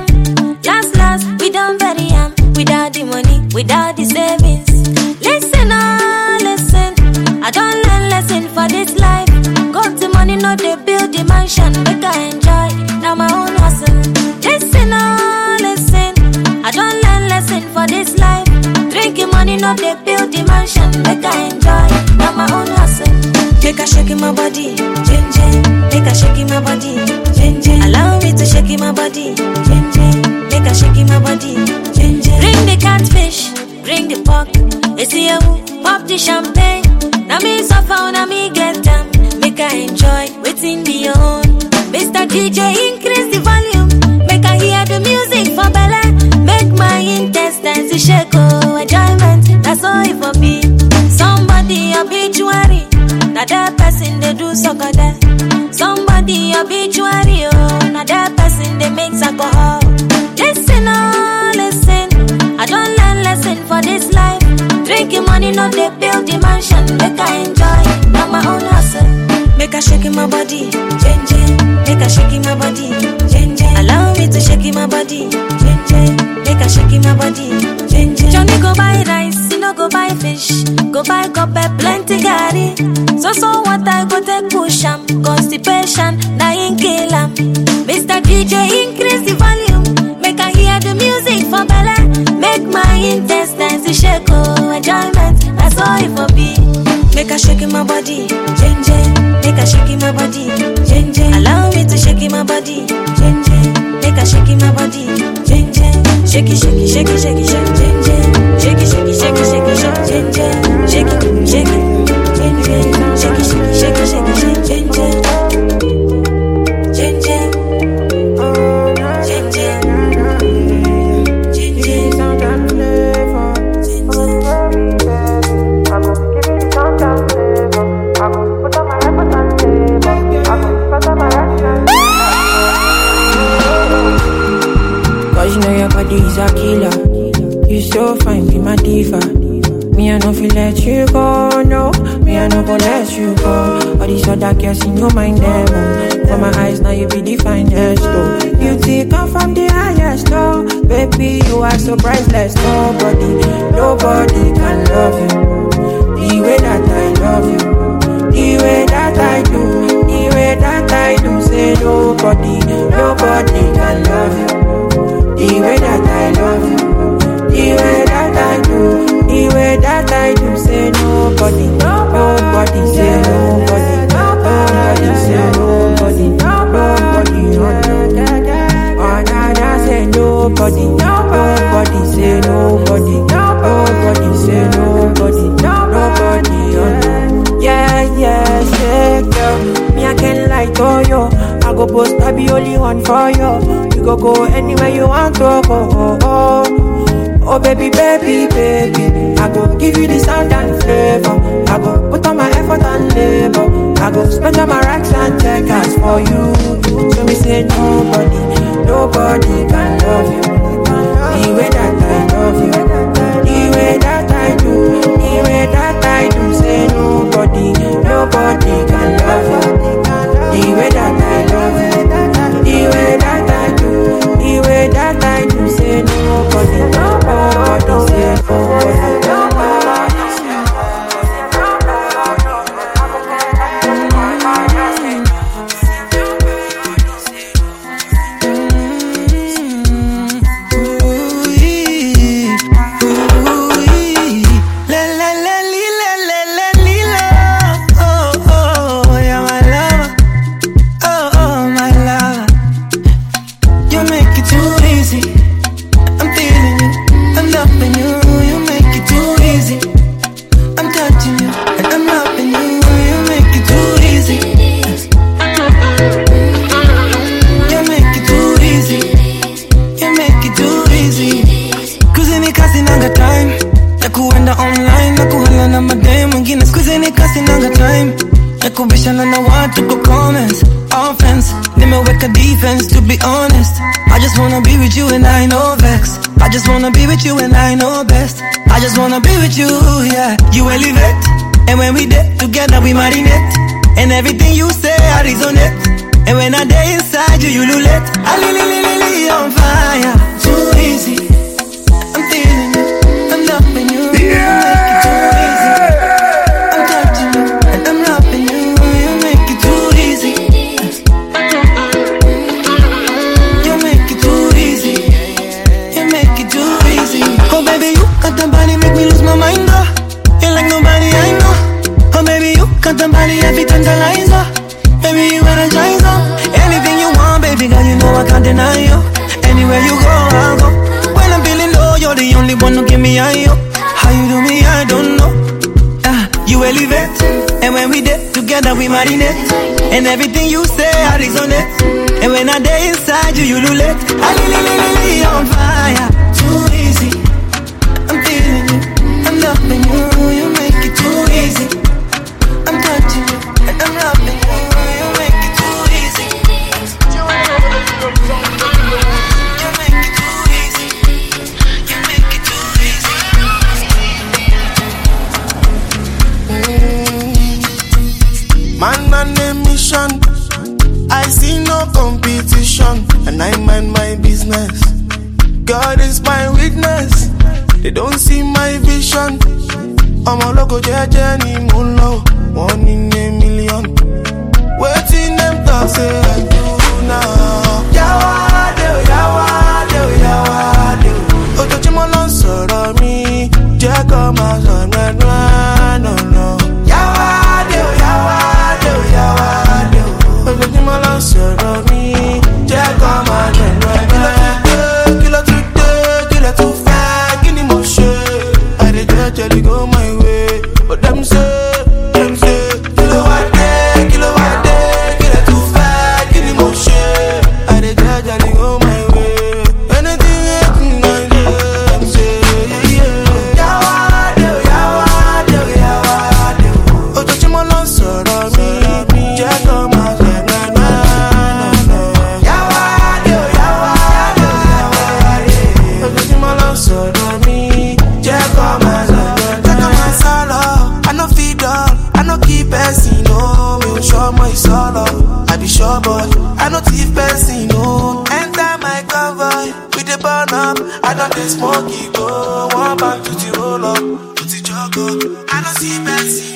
Last, we done very am. Without the money, without the savings. Listen, listen. I don't learn lesson for this life. Got the money, no they build the mansion. Make I enjoy, now my own hustle. Listen, listen. I don't learn lesson for this life. Drinking money, no they build the mansion. Make I enjoy, now my own hustle. Make a shake in my body, jen jen. Make a shake in my body, jen jen. Allow me to shake in my body, jen jen. Make a shake in my body, jen jen. Bring the catfish, bring the pork. It's here, pop the champagne. Now me suffer, now me get them. Make I enjoy, waiting beyond. Mr. DJ, increase the volume. Make I hear the music for Bella. Make my intestines shake, oh, enjoyment. That's all it for me. Somebody obituary. Now that person they do soccer there. Somebody obituary, oh. Now that person they make alcohol. Listen, listen. I don't learn lesson for this life. Drinking money, no they build the mansion. Make I enjoy, now my own hustle. Make a shake in my body, jen jen. Make a shake in my body, jen jen. Allow me to shake in my body, jen jen. Make a shake in my body, jen jen. Johnny go buy rice, you know go buy fish. Go buy copper, plenty gari. So what I go take push am. Constipation, na in kill am. Mr. DJ, increase the volume. Make I hear the music for Bella. Make my intestines shake, oh, enjoyment. That's all it for me. Make a shake in my body, jen jen. Make a shake in my body, jen jen. Allow me to shake in my body, jen jen. Make a shake in my body, jen jen. Shake it, shake it, shake it, shake it, shake it, jen jen. Shake it, shake it, shake it, shake it, shake it, jen jen. Shake it, shake it, jen jen. Shake it, shake it, shake it, shake it, jen jen. Jen jen. Jen jen. Jen jen. body's a killer. You so fine, be my diva. Me, I no feel let you go, no. Me, I no go let you go. All these other girls, you no mind them. For my eyes, now you be the finest, though. Beauty come from the highest, no. Baby, you are so priceless. Nobody can love you the way that I love you. The way that I do, the way that I do. Say nobody can love you the way that I love you. The way that I do, the way that I do. Say nobody say nobody, say nobody, say nobody, say nobody, say nobody, yeah, say girl, me I can't lie to you. I go post, I be only one for you. You go anywhere you want to go. Oh baby, baby, baby, I go give you the sound and flavor. I go put on my effort and labor. I go spend on my racks and checkers for you. So me say nobody can love you the way that I love you. The way that I do, the way that I do. Say nobody can love you the way that I love you. The way that I do, the way that I do. Say nobody say you and I know best. I just wanna be with you, yeah. You elevate, and when we did together we marinate. And everything you say I resonate. And when I day inside you, you lulate. I li on fire. Too easy. I'm feeling you. I'm loving you. Yeah. You make it too easy. I'm touching you and I'm loving you. You make it too easy. You make it too easy. You make it too easy. Oh baby, you got the body, make me lose my mind, oh. You're like nobody I know. Oh baby, you got the body, every tantalizer. Baby, you energize, oh. Anything you want, baby girl, you know I can't deny you. Anywhere you go, I'll go. When I'm feeling low, you're the only one who give me high, yo. How you do me, I don't know. You elevate, and when we did together, we marinate. And everything you say, I resonate. And when I day inside you, you lulate. I li on fire. Too easy. I'm feeling you. I'm loving you. You make it too easy. I'm touching you. And I'm loving you. You make it too easy. You make it too easy. You make it too easy. Man on a mission. I see no competition, and I mind my business. God is my witness. They don't see my vision. I'm a local journey, moonlow. 1 in a million. Waiting them talk, say I do now. Yawade, yawade, yawade. Otochimolo soro mi. Jeko mazone, no, no. Yawade, yawade, yawade. Otochimolo soro mi. Jeko mazone, no. Kilo too far, give me motion. I dey tell you go my way, but them say, the smoky go. One back to the roll up, to the jog up. I don't see Messi.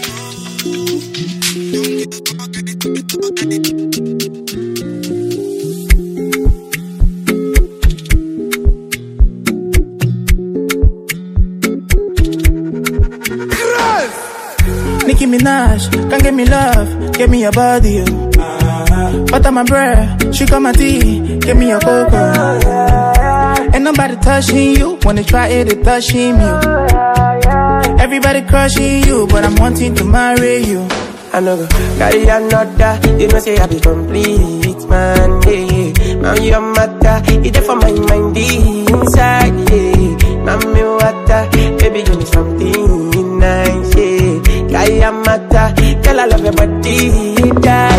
Nicki Minaj, can't get me love, give me your body, yo. Butter my bread, she got my tea, give me your cocoa. Ain't nobody touching you, wanna try it, they touching you. Everybody crushing you, but I'm wanting to marry you. I know go carry another, you know say I be complete, man, yeah. Now your matter, it's there for my mind, inside, yeah. Mami water, baby give me something nice, yeah. Carry a matter, girl I love your body, yeah.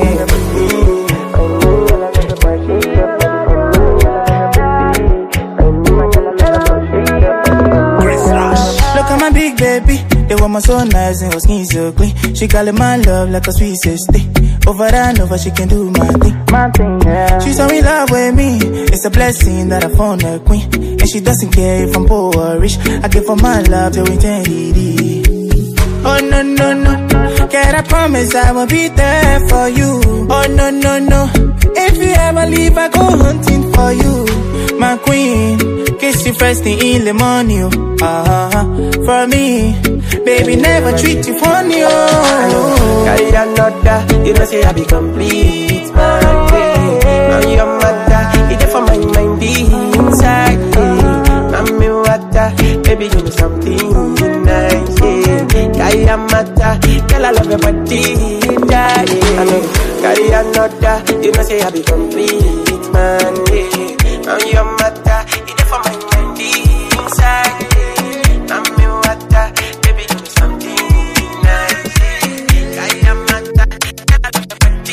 Look at my big baby, the woman so nice and her skin so clean. She call it my love like a sweet sister. Over and over she can do my thing. Yeah. She's so in love with me, it's a blessing that I found a queen. And she doesn't care if I'm poor or rich, I give her my love till eternity. Oh no no no, can I promise I will be there for you. Oh no no no, if you ever leave I go hunting for you. My queen, kiss you first thing in the morning, for me, baby never treat you funny, oh. Carry another, you know say I be complete, man, yeah. Now your mother, it's there for my mind, inside, yeah. Mami water, baby give me something nice, yeah. Carry a matter, girl I love your body, yeah. I know, carry another, you know say I be complete, man, yeah. Now your mother, it's there for my mind, inside, yeah. Mami water, baby give me something nice, yeah. Carry a matter, girl I love your body,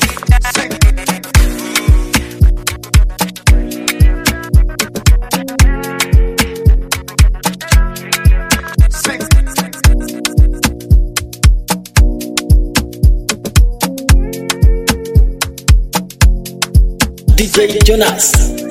DJ Jonas.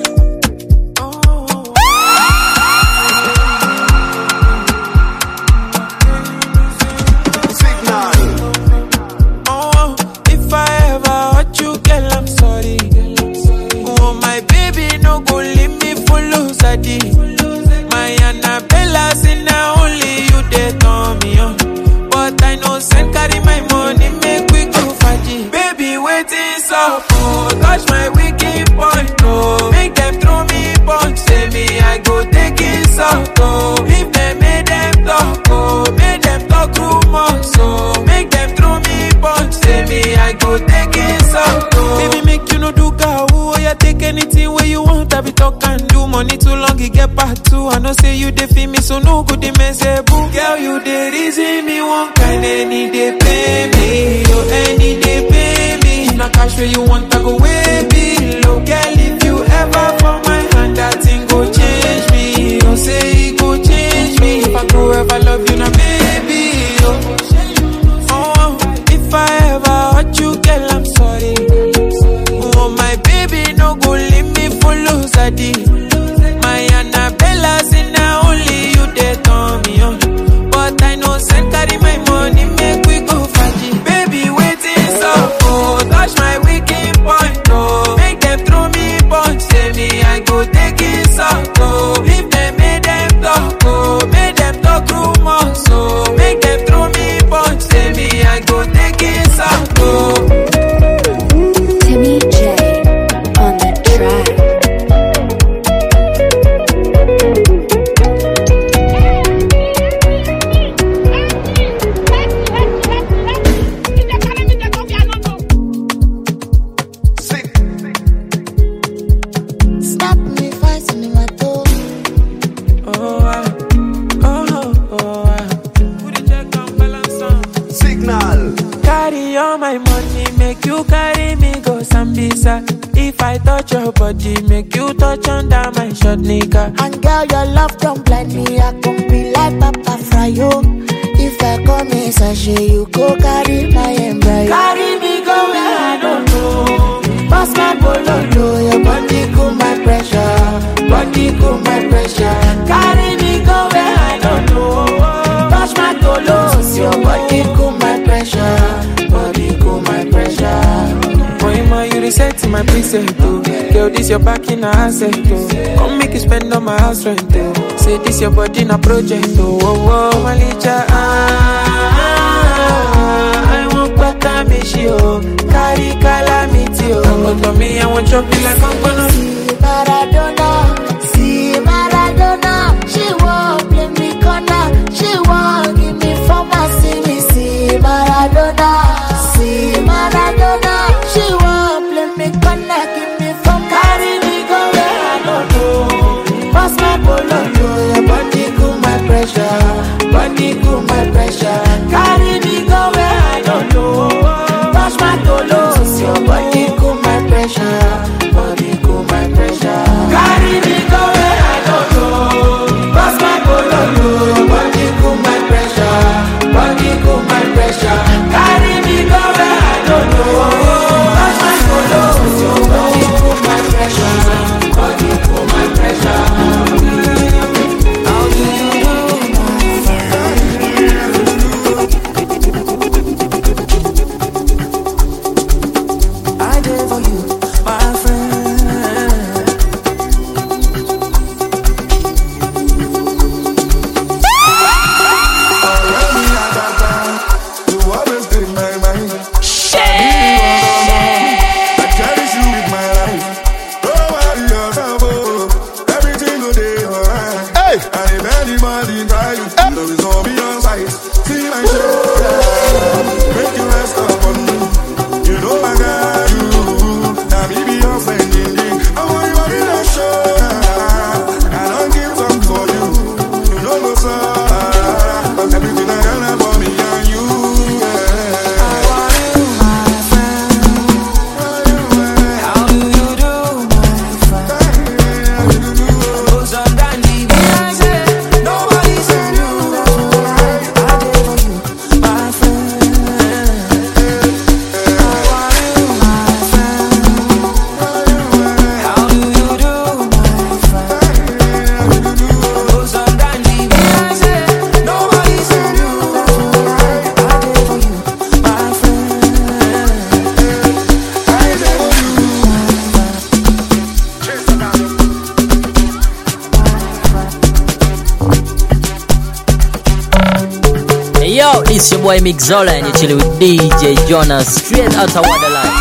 If I ever hurt you, girl, I'm sorry. Oh, my baby, no go leave me for lose my Annabella, say now only you they turn me on. But I know send carry my money, make we go faji. Baby, waiting so oh, touch my wicked point, oh. Make them throw me punch, say me I go take it so oh. If they made them talk, oh, make them talk rumors, so make them throw me punch, say me I go take it so oh. Baby, make you no do gaoo, oh, yeah, take anything where you want, I be talk and do. Money too long, it get part two. I know say you dey feel me, so no good, they may say boo. Girl, you dey reason me one kind, any day pay me, oh, any day pay me. If not cash where you want, I go way below. Girl, if you ever fall my hand, that thing go change me. Don't say it go change me. If I go ever love you, now baby, oh. Oh, if I ever hurt you, girl, I'm sorry. Oh, my baby, no go leave me for lose my Annabella, say now only you they turn me on. But I know send carry my money, make we go faji. Baby, waiting so oh, touch my wicked point, oh. Make them throw me punch, say me I go take it so oh. If they made them talk, oh, make them talk rumors, so make them throw me punch, say me I go take it so oh. Timmy J on the track. My money make you carry me go Sambisa. If I touch your body, make you touch under my short nigga. And girl, your love don't blind me. I can be like Papa Fryo. If I come in sachet, you go carry my embryo. Carry me go where I don't know. Pass my bololo, your body cool my pressure. Body cool my pressure. my preset, oh. Girl, this your back in a asset, oh. Come make you spend on my house rent, oh. Say this your body in a project, oh. Oh, oh, Malicha, I want better me, she, oh. Carry calamity, oh. Come to me, I want chop you like I'm gonna see Maradona, she won't play me corner, she won't give me for my see Maradona, she won't play me corner, give me for carry me go where I don't know, pass my polo, your body cool my pressure, carry me go where I don't know, pass my polo, your body cool my pressure. Carry me go where I don't know. Pass my polo, body cool my pressure. Carry me go where I don't know. Pass my polo, body cool my pressure. How do you do, I did for you, my friend. It's your boy Mixola and you're chilling with DJ Jonas straight out of Waterline.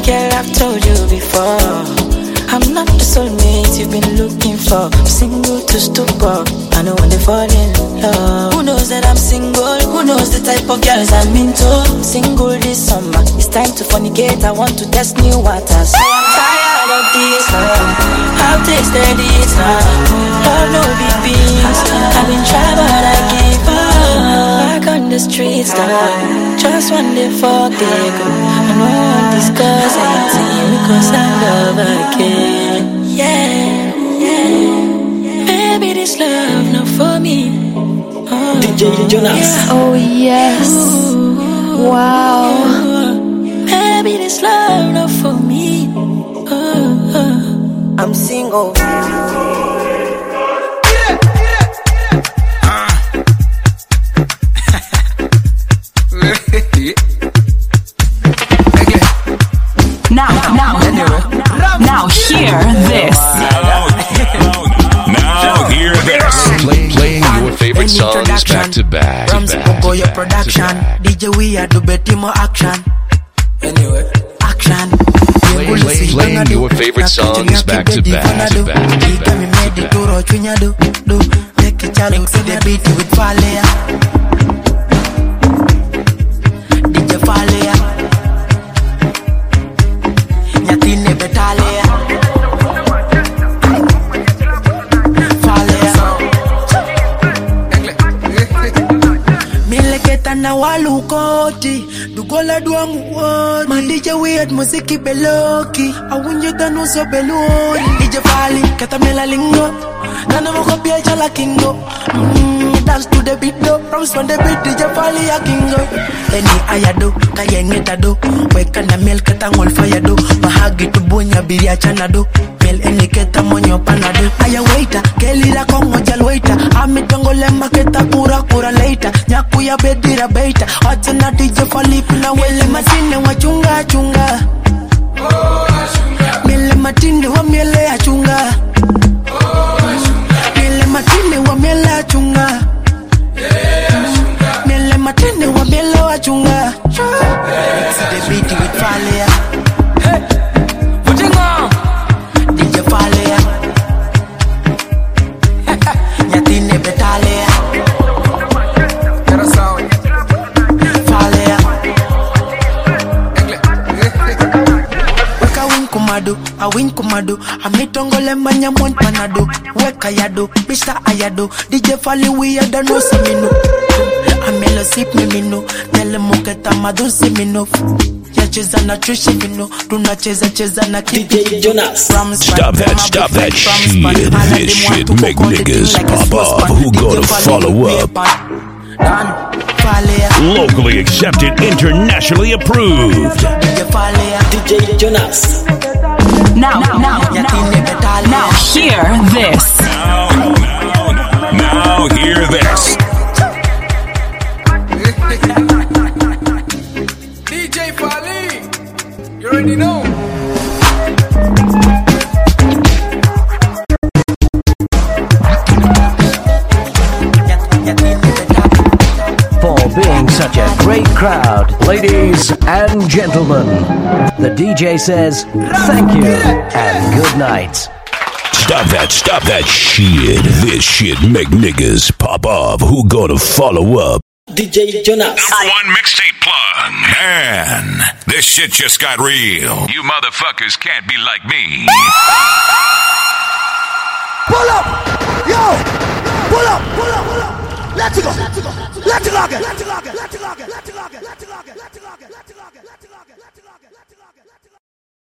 Girl, I've told you before, I'm not the soulmate you've been looking for. I'm single to stupor, I know when they fall in love. Who knows that I'm single? Who knows the type of girls I'm into? Single this summer, it's time to fornicate. I want to test new waters. So I'm tired of this love, I've tasted it now. Love no big beans, I've been trying but I give up. Back on the streets now, just one day fuck they go. I know I'm discuss anything because I love again. Yeah, yeah. Maybe this love not for me. Oh, DJ Jonas. Yeah. Oh yes. Ooh, wow. Maybe this love not for me. I'm single. Now hear this. Now hear this. Playing your favorite songs back to back. From Zipogo, your production. DJ we are do better more action. Anyway, action. Playing your favorite songs back to back to back. Make it challenge to the beat with Falea. DJ Falea. Nyatine Betalea. Falea. Mileketa na walukoti. Dugola dua muwori. Ma DJ weird musiki beloki. Awunyo danu so beluri. DJ Fali kata mela lingo. Nana mo kopia chala kingo. Dance to the beat do. Promise on the beat DJ Fali ya kingo. Eni ayado kayengeta do. Weka na mel kata ngol fire do. Bahagi tu bunya biria chana do. Mel eni keta monyo panado. Aya waiter keli la kongo jal waiter. Amitongo lemba keta kura later. Nyaku ya bedira baita. Watena DJ Fali pina wele matine wachunga chunga. Mele matine wa miele ya chunga. Mele matine wa miele ya chunga. Mele matine wa miele wa chunga. It's the beat with Falea. Hey, what you want? DJ Falea. Nyatine Betalea. Falea. Weka win kumado, a win kumado. A mitongole manya mon panado. Weka yado, Mr. Ayado. DJ Fali we ada no semino. Amelo sip me no. Tele moketa madu semino. Ya cheza na trishi vino. Tunacheza na DJ Jonas. Stop that shit. This shit make niggas pop up. Who gonna follow up? Locally accepted, internationally approved. DJ Jonas. Now hear this. Now hear this. DJ Fali, you already know. For being such a great crowd, ladies and gentlemen, the DJ says thank you and good night. Stop that shit. This shit make niggas pop up. Who gonna follow up? DJ Jonas. #1 mixtape plug. Man, this shit just got real. You motherfuckers can't be like me. Pull up! Yo! Pull up! Let's go again.